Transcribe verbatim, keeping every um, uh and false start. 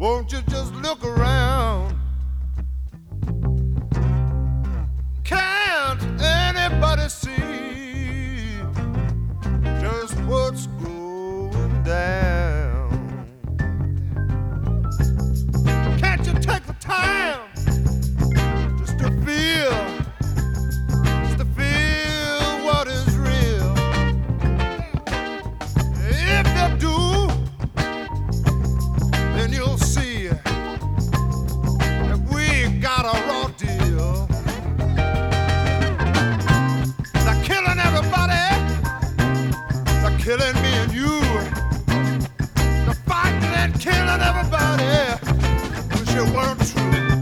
Won't you just look around? Can't anybody see just what's going down? Can't you take the time just to feel, just to feel what is real? If you do, then you'll see that we got a raw deal. They're killing everybody, they're killing me and you. They're fighting and killing everybody. Wish it weren't true.